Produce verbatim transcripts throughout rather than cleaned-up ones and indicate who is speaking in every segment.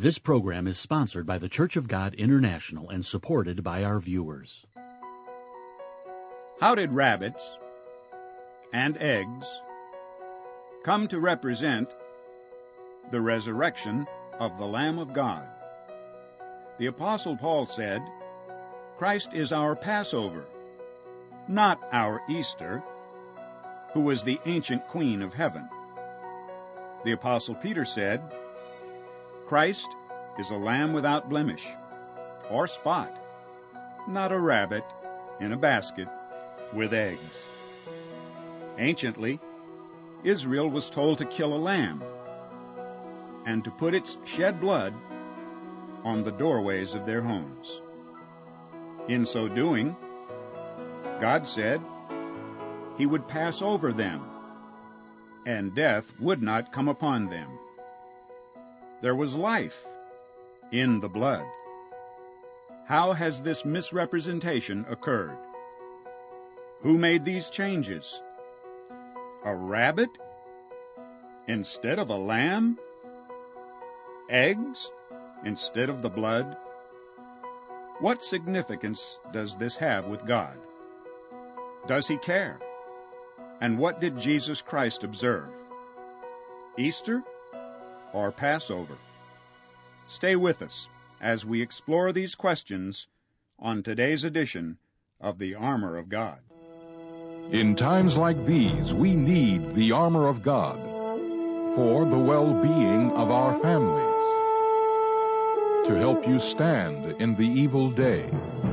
Speaker 1: This program is sponsored by the Church of God International and supported by our viewers.
Speaker 2: How did rabbits and eggs come to represent the resurrection of the Lamb of God? The Apostle Paul said, Christ is our Passover, not our Easter, who was the ancient queen of heaven. The Apostle Peter said, Christ is a lamb without blemish or spot, not a rabbit in a basket with eggs. Anciently, Israel was told to kill a lamb and to put its shed blood on the doorways of their homes. In so doing, God said He would pass over them, and death would not come upon them. There was life in the blood. How has this misrepresentation occurred? Who made these changes? A rabbit instead of a lamb? Eggs instead of the blood? What significance does this have with God? Does He care? And what did Jesus Christ observe? Easter or Passover? Stay with us as we explore these questions on today's edition of the Armor of God.
Speaker 3: In times like these, we need the armor of God for the well-being of our families, to help you stand in the evil day.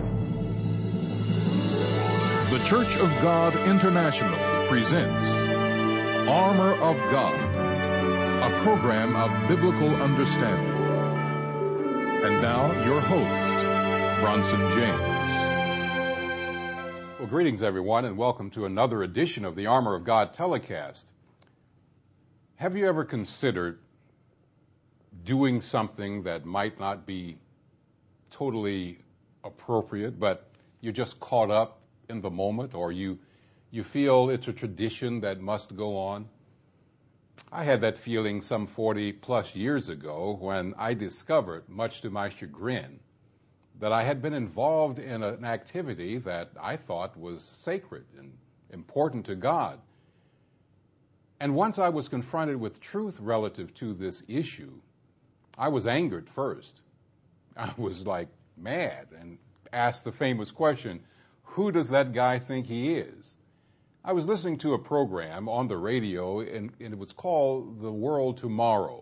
Speaker 3: The Church of God International presents Armor of God, a program of biblical understanding. And now, your host, Bronson James.
Speaker 4: Well, greetings, everyone, and welcome to another edition of the Armor of God telecast. Have you ever considered doing something that might not be totally appropriate, but you're just caught up in the moment, or you, you feel it's a tradition that must go on? I had that feeling some forty plus years ago when I discovered, much to my chagrin, that I had been involved in an activity that I thought was sacred and important to God. And once I was confronted with truth relative to this issue, I was angered first. I was like mad and asked the famous question, who does that guy think he is? I was listening to a program on the radio, and, and it was called The World Tomorrow.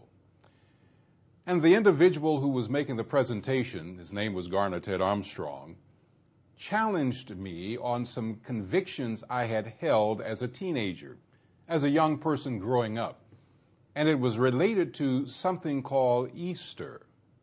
Speaker 4: And the individual who was making the presentation, his name was Garner Ted Armstrong, challenged me on some convictions I had held as a teenager, as a young person growing up. And it was related to something called Easter.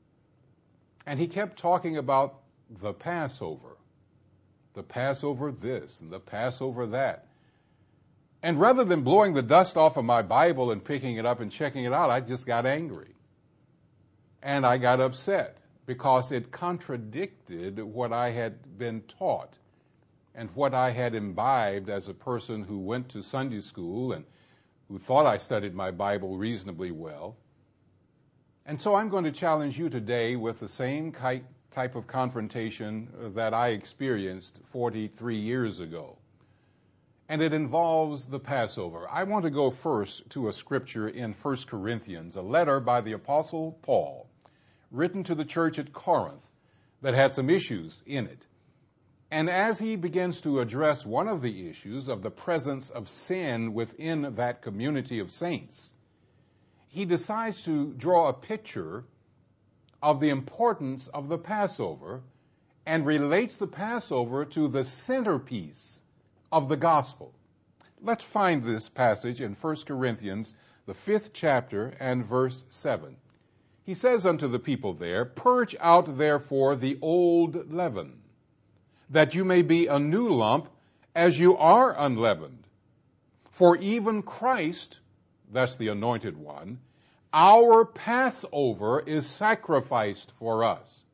Speaker 4: And he kept talking about the Passover, the Passover this and the Passover that. And rather than blowing the dust off of my Bible and picking it up and checking it out, I just got angry. And I got upset because it contradicted what I had been taught and what I had imbibed as a person who went to Sunday school and who thought I studied my Bible reasonably well. And so I'm going to challenge you today with the same type of confrontation that I experienced forty-three years ago. And it involves the Passover. I want to go first to a scripture in First Corinthians, a letter by the Apostle Paul, written to the church at Corinth, that had some issues in it. And as he begins to address one of the issues of the presence of sin within that community of saints, he decides to draw a picture of the importance of the Passover and relates the Passover to the centerpiece of the gospel. Let's find this passage in First Corinthians, the fifth chapter and verse seven. He says unto the people there, purge out therefore the old leaven, that you may be a new lump, as you are unleavened. For even Christ, that's the anointed one, our Passover is sacrificed for us.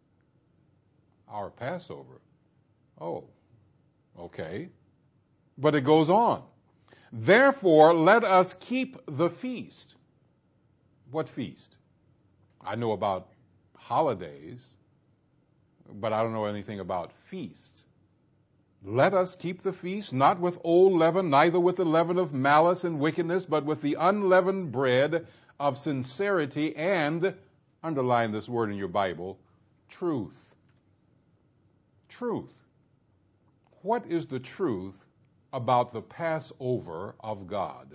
Speaker 4: Our Passover? Oh, okay. But it goes on. Therefore, let us keep the feast. What feast? I know about holidays, but I don't know anything about feasts. Let us keep the feast, not with old leaven, neither with the leaven of malice and wickedness, but with the unleavened bread of sincerity and, underline this word in your Bible, truth. Truth. What is the truth about the Passover of God?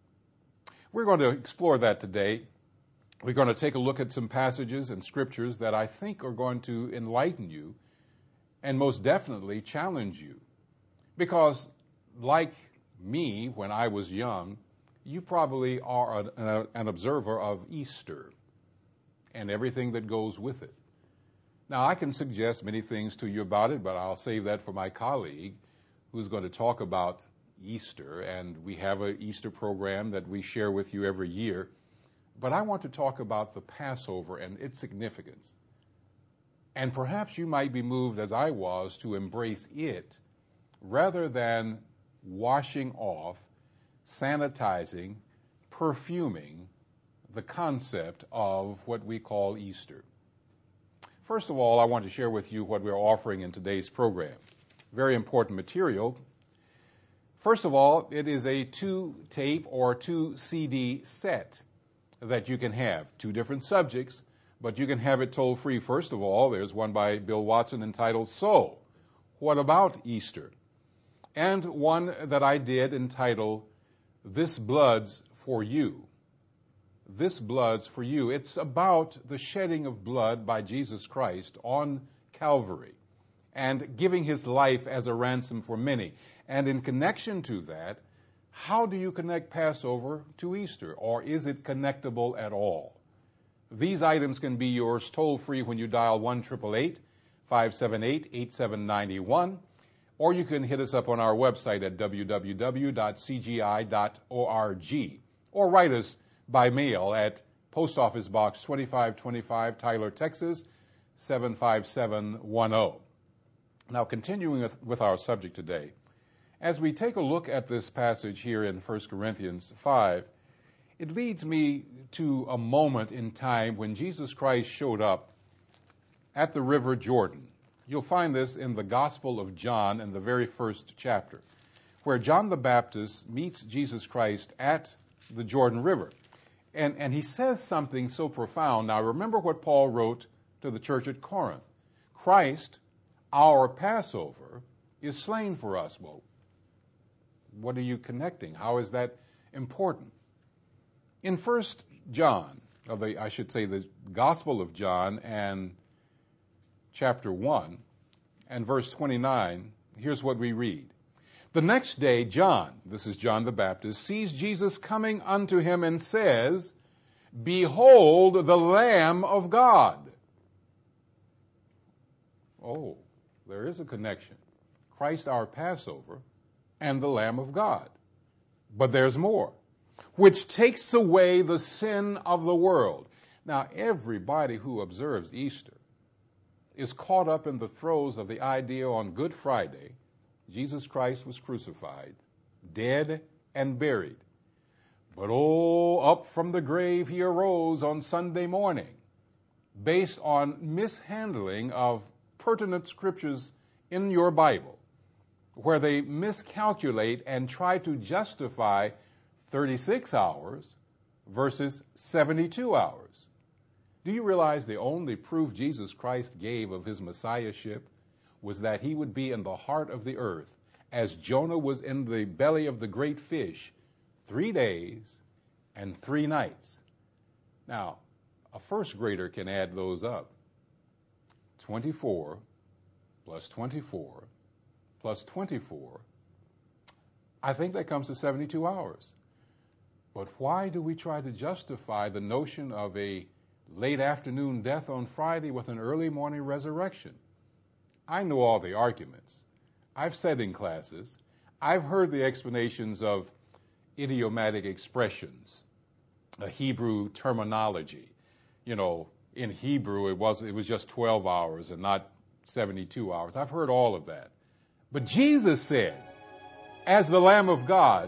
Speaker 4: We're going to explore that today. We're going to take a look at some passages and scriptures that I think are going to enlighten you and most definitely challenge you. Because like me when I was young, you probably are an, an observer of Easter and everything that goes with it. Now, I can suggest many things to you about it, but I'll save that for my colleague who's going to talk about Easter, and we have an Easter program that we share with you every year. But I want to talk about the Passover and its significance. And perhaps you might be moved, as I was, to embrace it rather than washing off, sanitizing, perfuming the concept of what we call Easter. First of all, I want to share with you what we're offering in today's program. Very important material. First of all, it is a two-tape or two-C D set that you can have. Two different subjects, but you can have it toll-free. First of all, there's one by Bill Watson entitled, So, What About Easter? And one that I did entitled, This Blood's for You. This Blood's for You. It's about the shedding of blood by Jesus Christ on Calvary and giving his life as a ransom for many. And in connection to that, how do you connect Passover to Easter? Or is it connectable at all? These items can be yours toll-free when you dial one eight eight eight, five seven eight, eight seven nine one, or you can hit us up on our website at w w w dot c g i dot org, or write us by mail at Post Office Box twenty-five twenty-five, Tyler, Texas, seven five seven one zero. Now, continuing with, with our subject today, as we take a look at this passage here in First Corinthians five, it leads me to a moment in time when Jesus Christ showed up at the River Jordan. You'll find this in the Gospel of John in the very first chapter, where John the Baptist meets Jesus Christ at the Jordan River. And, and he says something so profound. Now, remember what Paul wrote to the church at Corinth. Christ, our Passover, is slain for us. Well, what are you connecting? How is that important? In First John, or the, I should say the Gospel of John and chapter one and verse twenty-nine, here's what we read. The next day, John, this is John the Baptist, sees Jesus coming unto him and says, Behold the Lamb of God. Oh, there is a connection. Christ our Passover and the Lamb of God. But there's more. Which takes away the sin of the world. Now, everybody who observes Easter is caught up in the throes of the idea on Good Friday, Jesus Christ was crucified, dead, and buried. But oh, up from the grave he arose on Sunday morning, based on mishandling of pertinent scriptures in your Bible, where they miscalculate and try to justify thirty-six hours versus seventy-two hours. Do you realize the only proof Jesus Christ gave of his messiahship was that he would be in the heart of the earth, as Jonah was in the belly of the great fish, three days and three nights. Now, a first grader can add those up. twenty-four plus twenty-four plus twenty-four, I think that comes to seventy-two hours. But why do we try to justify the notion of a late afternoon death on Friday with an early morning resurrection? I know all the arguments. I've sat in classes. I've heard the explanations of idiomatic expressions, a Hebrew terminology. You know, in Hebrew it was it was just twelve hours and not seventy-two hours. I've heard all of that. But Jesus said, as the Lamb of God,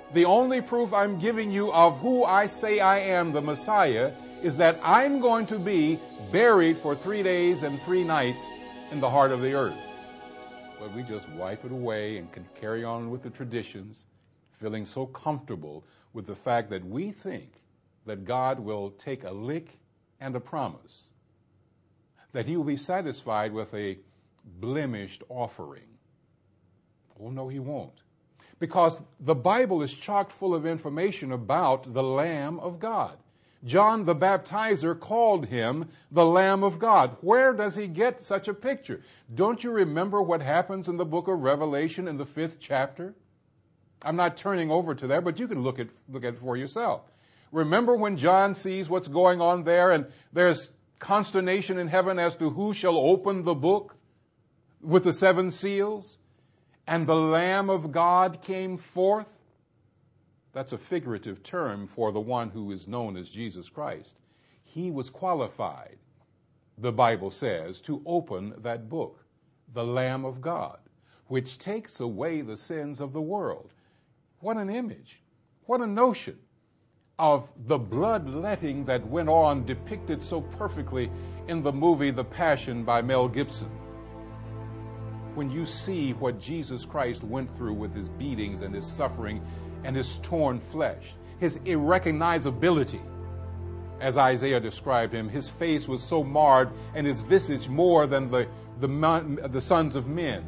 Speaker 4: The only proof I'm giving you of who I say I am, the Messiah, is that I'm going to be buried for three days and three nights in the heart of the earth. But we just wipe it away and can carry on with the traditions, feeling so comfortable with the fact that we think that God will take a lick and a promise, that he will be satisfied with a blemished offering. Oh, no, he won't. Because the Bible is chock full of information about the Lamb of God. John the Baptizer called him the Lamb of God. Where does he get such a picture? Don't you remember what happens in the book of Revelation in the fifth chapter? I'm not turning over to there, but you can look at look at it for yourself. Remember when John sees what's going on there, and there's consternation in heaven as to who shall open the book with the seven seals? And the Lamb of God came forth. That's a figurative term for the one who is known as Jesus Christ. He was qualified, the Bible says, to open that book, the Lamb of God, which takes away the sins of the world. What an image. What a notion of the bloodletting that went on, depicted so perfectly in the movie The Passion by Mel Gibson. When you see what Jesus Christ went through with his beatings and his suffering and his torn flesh, his irrecognizability, as Isaiah described him, his face was so marred and his visage more than the, the, the sons of men.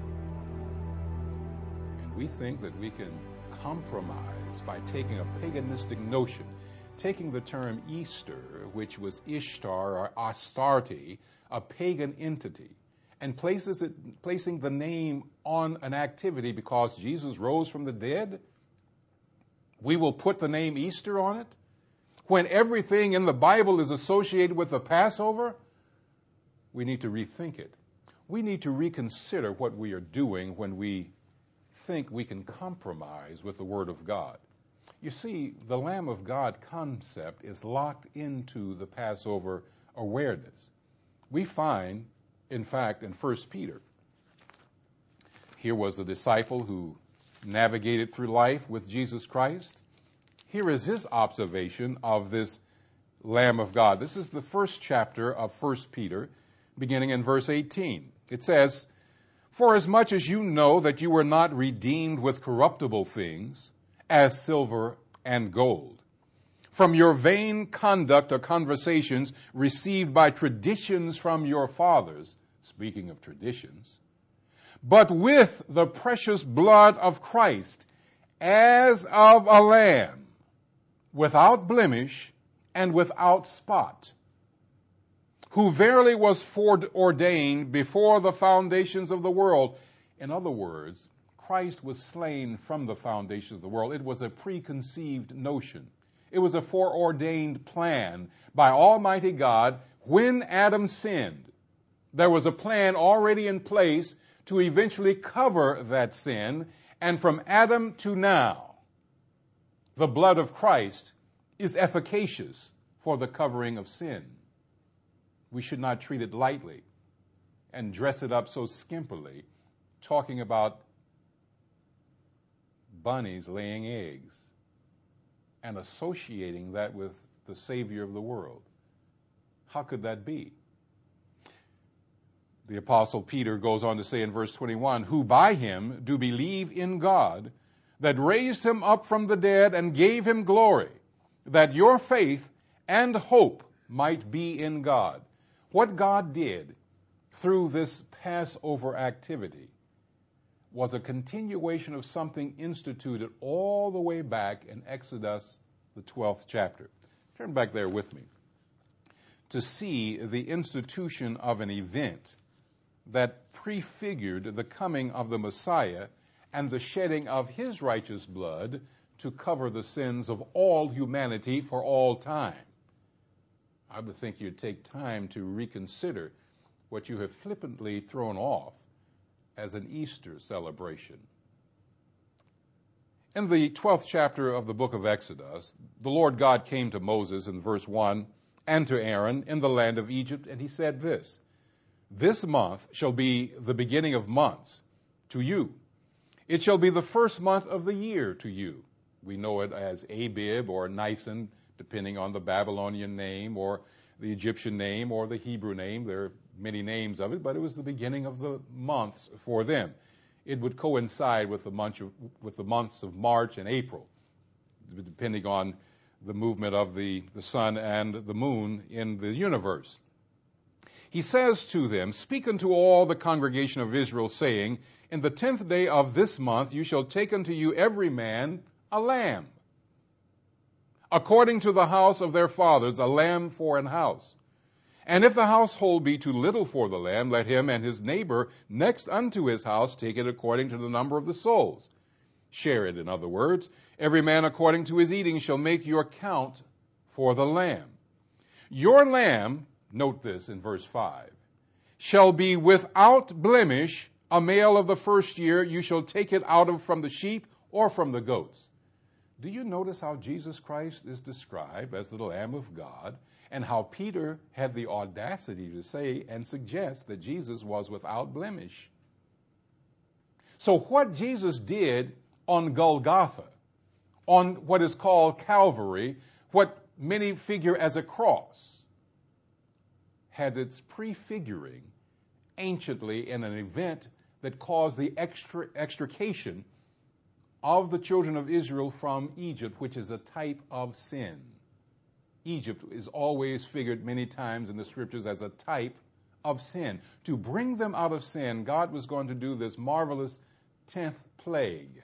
Speaker 4: And we think that we can compromise by taking a paganistic notion, taking the term Easter, which was Ishtar or Astarte, a pagan entity, and places it, placing the name on an activity because Jesus rose from the dead. We will put the name Easter on it when everything in the Bible is associated with the Passover. We need to rethink it. We need to reconsider what we are doing when we think we can compromise with the Word of God. You see, the Lamb of God concept is locked into the Passover awareness. We find, in fact, in First Peter, here was a disciple who navigated through life with Jesus Christ. Here is his observation of this Lamb of God. This is the first chapter of First Peter, beginning in verse eighteen. It says, "For as much as you know that you were not redeemed with corruptible things, as silver and gold, from your vain conduct or conversations received by traditions from your fathers," speaking of traditions, "but with the precious blood of Christ, as of a lamb, without blemish and without spot, who verily was foreordained before the foundations of the world." In other words, Christ was slain from the foundations of the world. It was a preconceived notion. It was a foreordained plan by Almighty God. When Adam sinned, there was a plan already in place to eventually cover that sin. And from Adam to now, the blood of Christ is efficacious for the covering of sin. We should not treat it lightly and dress it up so skimpily, talking about bunnies laying eggs and associating that with the Savior of the world. How could that be? The Apostle Peter goes on to say in verse twenty-one, "Who by him do believe in God, that raised him up from the dead and gave him glory, that your faith and hope might be in God." What God did through this Passover activity was a continuation of something instituted all the way back in Exodus, the twelfth chapter. Turn back there with me to see the institution of an event that prefigured the coming of the Messiah and the shedding of his righteous blood to cover the sins of all humanity for all time. I would think you'd take time to reconsider what you have flippantly thrown off as an Easter celebration. In the twelfth chapter of the book of Exodus, the Lord God came to Moses in verse one and to Aaron in the land of Egypt, and he said this, "This month shall be the beginning of months to you. It shall be the first month of the year to you. We know it as Abib or Nisan, depending on the Babylonian name or the Egyptian name or the Hebrew name. There are many names of it, but it was the beginning of the months for them. It would coincide with the month of, with the months of March and April, depending on the movement of the, the sun and the moon in the universe. He says to them, "Speak unto all the congregation of Israel, saying, in the tenth day of this month you shall take unto you every man a lamb, according to the house of their fathers, a lamb for an house. And if the household be too little for the lamb, let him and his neighbor next unto his house take it according to the number of the souls." Share it, in other words. "Every man according to his eating shall make your count for the lamb. Your lamb," note this in verse five, "shall be without blemish, a male of the first year. You shall take it out of from the sheep or from the goats." Do you notice how Jesus Christ is described as the Lamb of God, and how Peter had the audacity to say and suggest that Jesus was without blemish? So what Jesus did on Golgotha, on what is called Calvary, what many figure as a cross, had its prefiguring anciently in an event that caused the extra, extrication of the children of Israel from Egypt, which is a type of sin. Egypt is always figured many times in the scriptures as a type of sin. To bring them out of sin, God was going to do this marvelous tenth plague.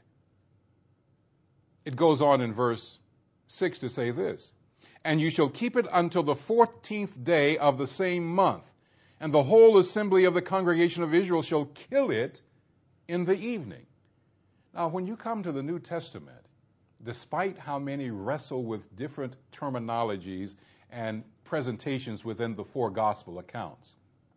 Speaker 4: It goes on in verse six to say this, "And you shall keep it until the fourteenth day of the same month, and the whole assembly of the congregation of Israel shall kill it in the evening." Now, when you come to the New Testament, despite how many wrestle with different terminologies and presentations within the four gospel accounts,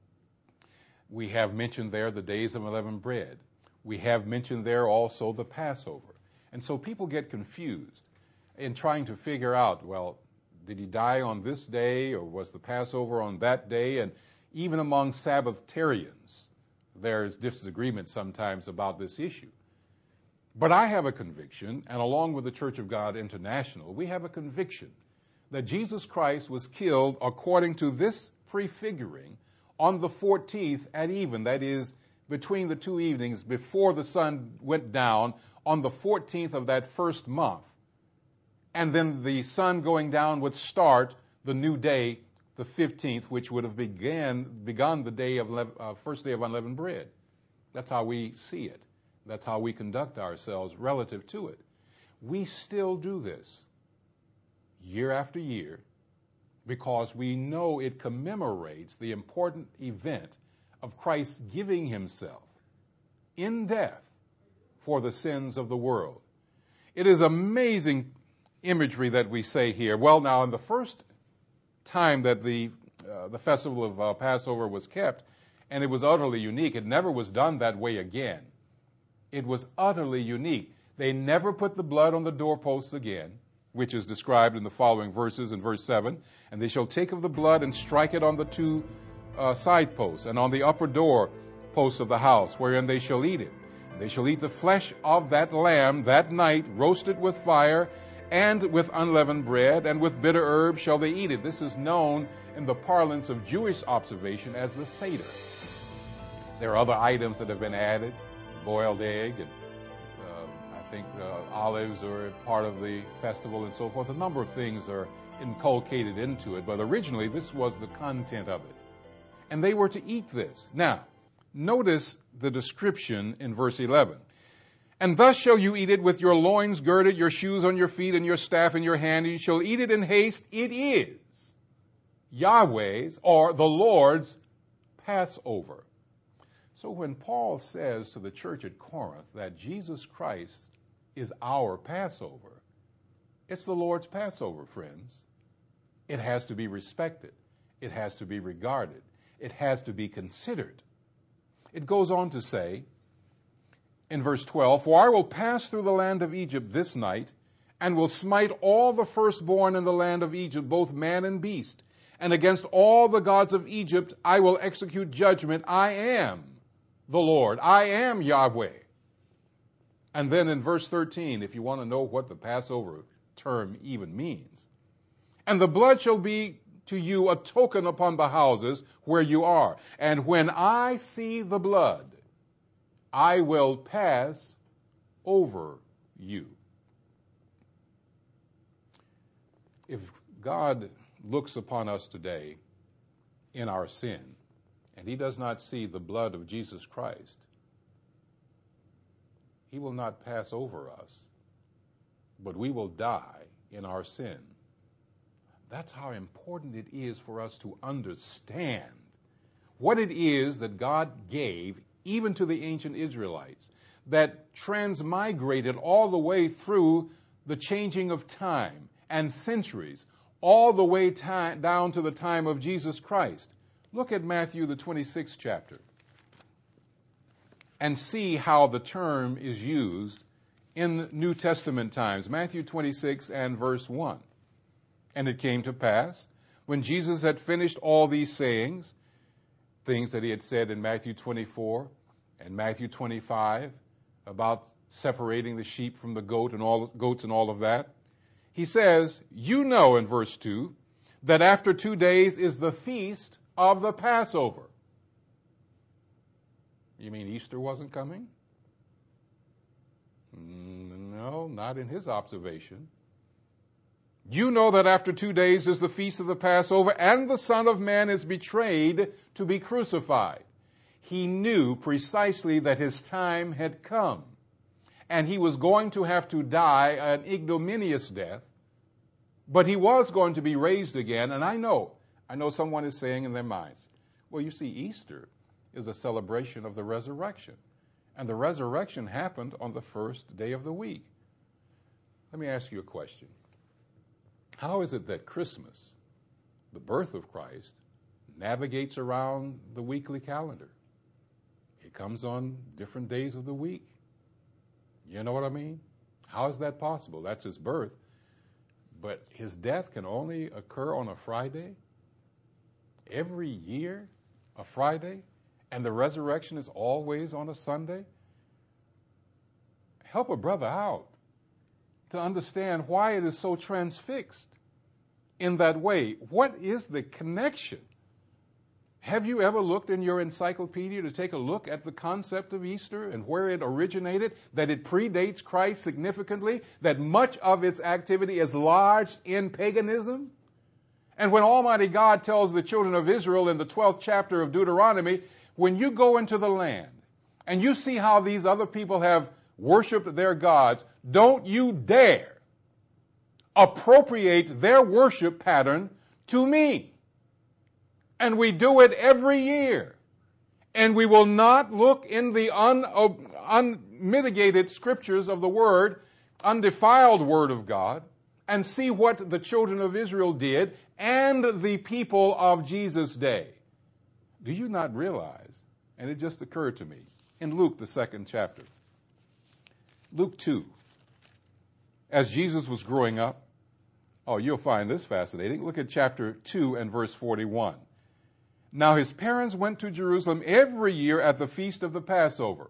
Speaker 4: we have mentioned there the days of unleavened bread. We have mentioned there also the Passover. And so people get confused in trying to figure out, well, did he die on this day, or was the Passover on that day? And even among Sabbatarians, there's disagreement sometimes about this issue. But I have a conviction, and along with the Church of God International, we have a conviction that Jesus Christ was killed according to this prefiguring on the fourteenth at even, that is, between the two evenings before the sun went down on the fourteenth of that first month. And then the sun going down would start the new day, the fifteenth, which would have began, begun the day of uh, first day of unleavened bread. That's how we see it. That's how we conduct ourselves relative to it. We still do this year after year because we know it commemorates the important event of Christ giving himself in death for the sins of the world. It is amazing imagery that we say here. Well, now, in the first time that the uh, the festival of uh, Passover was kept, and it was utterly unique, it never was done that way again. It was utterly unique. They never put the blood on the doorposts again, which is described in the following verses in verse seven. "And they shall take of the blood and strike it on the two uh, side posts and on the upper door posts of the house, wherein they shall eat it. And they shall eat the flesh of that lamb that night, roasted with fire, and with unleavened bread, and with bitter herbs shall they eat it." This is known in the parlance of Jewish observation as the Seder. There are other items that have been added, boiled egg, and uh, I think uh, olives are part of the festival and so forth. A number of things are inculcated into it, but originally this was the content of it. And they were to eat this. Now, notice the description in verse eleven. "And thus shall you eat it with your loins girded, your shoes on your feet, and your staff in your hand. You shall eat it in haste. It is Yahweh's," or the Lord's, Passover. So when Paul says to the church at Corinth that Jesus Christ is our Passover, it's the Lord's Passover, friends. It has to be respected. It has to be regarded. It has to be considered. It goes on to say in verse twelve, "For I will pass through the land of Egypt this night, and will smite all the firstborn in the land of Egypt, both man and beast. And against all the gods of Egypt I will execute judgment. I am the Lord. I am Yahweh." And then in verse thirteen, if you want to know what the Passover term even means, and the blood shall be to you a token upon the houses where you are. And when I see the blood, I will pass over you. If God looks upon us today in our sin, and he does not see the blood of Jesus Christ, he will not pass over us, but we will die in our sin. That's how important it is for us to understand what it is that God gave even to the ancient Israelites, that transmigrated all the way through the changing of time and centuries, all the way ti- down to the time of Jesus Christ. Look at Matthew, the twenty-sixth chapter, and see how the term is used in New Testament times. Matthew twenty-six and verse one. And it came to pass, when Jesus had finished all these sayings, things that he had said in Matthew twenty-four and Matthew twenty-five about separating the sheep from the goat and all goats and all of that, he says, you know in verse two, that after two days is the feast of the Passover. You mean Easter wasn't coming? No, not in his observation. You know that after two days is the feast of the Passover, and the Son of Man is betrayed to be crucified. He knew precisely that his time had come, and he was going to have to die an ignominious death, but he was going to be raised again. And I know, I know someone is saying in their minds, well, you see, Easter is a celebration of the resurrection, and the resurrection happened on the first day of the week. Let me ask you a question. How is it that Christmas, the birth of Christ, navigates around the weekly calendar? It comes on different days of the week. You know what I mean? How is that possible? That's his birth. But his death can only occur on a Friday? Every year, a Friday? And the resurrection is always on a Sunday? Help a brother out to understand why it is so transfixed in that way. What is the connection? Have you ever looked in your encyclopedia to take a look at the concept of Easter and where it originated, that it predates Christ significantly, that much of its activity is lodged in paganism? And when Almighty God tells the children of Israel in the twelfth chapter of Deuteronomy, when you go into the land and you see how these other people have worshiped their gods, don't you dare appropriate their worship pattern to me. And we do it every year. And we will not look in the un, unmitigated scriptures of the Word, undefiled Word of God, and see what the children of Israel did and the people of Jesus' day. Do you not realize, and it just occurred to me, in Luke, the second chapter, Luke two, as Jesus was growing up, oh, you'll find this fascinating. Look at chapter two and verse forty-one. Now his parents went to Jerusalem every year at the feast of the Passover.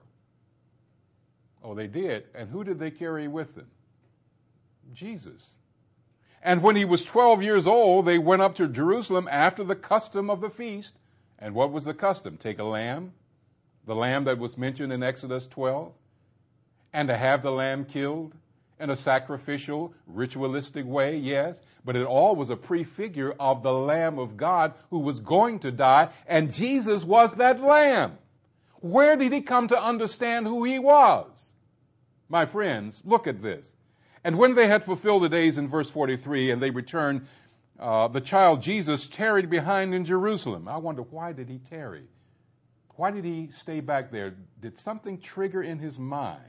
Speaker 4: Oh, they did. And who did they carry with them? Jesus. And when he was twelve years old, they went up to Jerusalem after the custom of the feast. And what was the custom? Take a lamb, the lamb that was mentioned in Exodus twelve, and to have the lamb killed in a sacrificial, ritualistic way, yes, but it all was a prefigure of the Lamb of God who was going to die, and Jesus was that Lamb. Where did he come to understand who he was? My friends, look at this. And when they had fulfilled the days in verse forty-three, and they returned, uh, the child Jesus tarried behind in Jerusalem. I wonder, why did he tarry? Why did he stay back there? Did something trigger in his mind?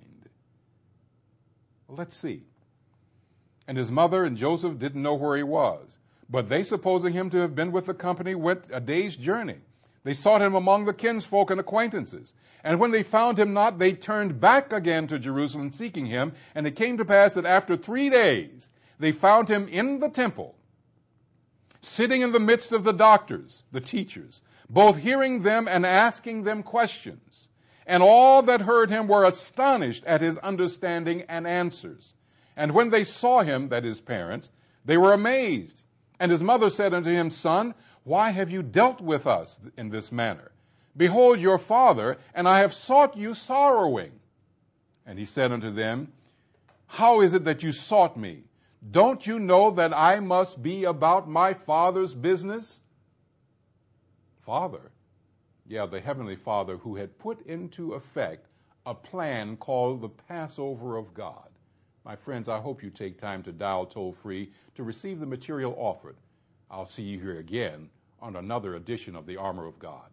Speaker 4: Well, let's see. And his mother and Joseph didn't know where he was, but they, supposing him to have been with the company, went a day's journey. They sought him among the kinsfolk and acquaintances. And when they found him not, they turned back again to Jerusalem seeking him. And it came to pass that after three days, they found him in the temple, sitting in the midst of the doctors, the teachers, both hearing them and asking them questions. And all that heard him were astonished at his understanding and answers. And when they saw him, that is, parents, they were amazed. And his mother said unto him, Son, why have you dealt with us in this manner? Behold your father, and I have sought you sorrowing. And he said unto them, How is it that you sought me? Don't you know that I must be about my Father's business? Father? Yeah, the Heavenly Father who had put into effect a plan called the Passover of God. My friends, I hope you take time to dial toll-free to receive the material offered. I'll see you here again on another edition of the Armor of God.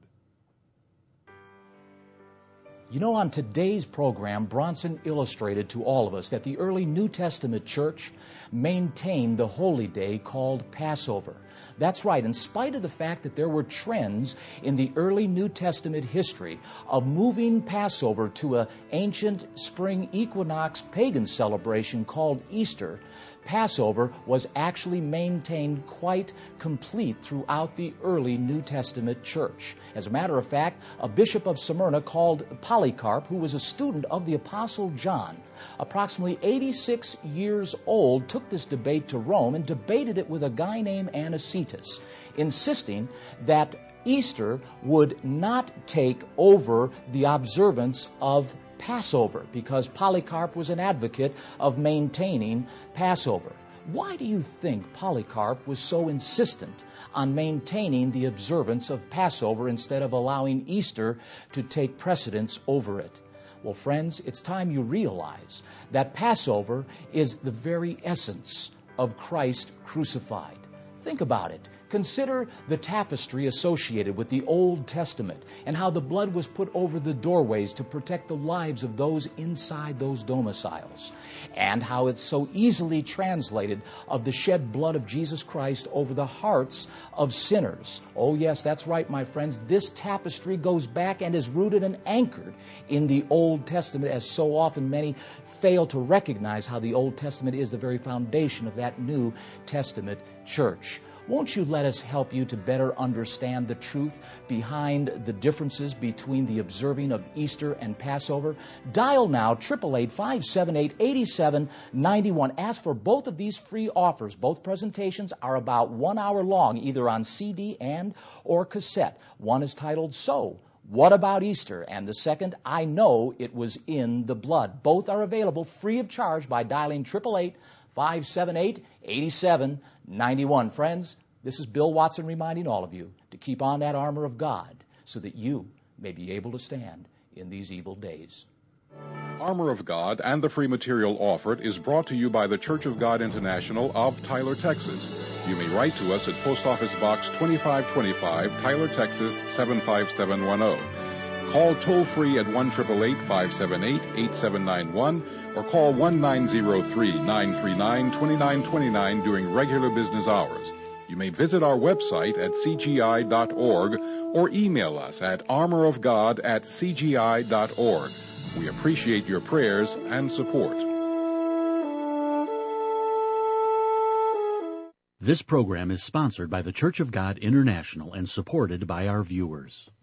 Speaker 5: You know, on today's program, Bronson illustrated to all of us that the early New Testament church maintained the holy day called Passover. That's right, in spite of the fact that there were trends in the early New Testament history of moving Passover to an ancient spring equinox pagan celebration called Easter, Passover was actually maintained quite complete throughout the early New Testament church. As a matter of fact, a bishop of Smyrna called Polycarp, who was a student of the Apostle John, approximately eighty-six years old, took this debate to Rome and debated it with a guy named Anicetus, insisting that Easter would not take over the observance of Passover, because Polycarp was an advocate of maintaining Passover. Why do you think Polycarp was so insistent on maintaining the observance of Passover instead of allowing Easter to take precedence over it? Well, friends, it's time you realize that Passover is the very essence of Christ crucified. Think about it. Consider the tapestry associated with the Old Testament and how the blood was put over the doorways to protect the lives of those inside those domiciles, and how it's so easily translated of the shed blood of Jesus Christ over the hearts of sinners. Oh yes, that's right, my friends. This tapestry goes back and is rooted and anchored in the Old Testament, as so often many fail to recognize how the Old Testament is the very foundation of that New Testament church. Won't you let us help you to better understand the truth behind the differences between the observing of Easter and Passover? Dial now, eight eight eight, five seven eight, eight seven nine one. Ask for both of these free offers. Both presentations are about one hour long, either on C D and or cassette. One is titled, So, What About Easter? And the second, I Know It Was in the Blood. Both are available free of charge by dialing eight eight eight, five seven eight, eight seven nine one. Friends, this is Bill Watson reminding all of you to keep on that armor of God so that you may be able to stand in these evil days.
Speaker 3: Armor of God and the free material offered is brought to you by the Church of God International of Tyler, Texas. You may write to us at Post Office Box twenty-five twenty-five, Tyler, Texas seven five seven one zero. Call toll-free at one eight eight eight, five seven eight, eight seven nine one or call one nine zero three, nine three nine, two nine two nine during regular business hours. You may visit our website at c g i dot org or email us at armorofgod at c g i dot org. We appreciate your prayers and support.
Speaker 1: This program is sponsored by the Church of God International and supported by our viewers.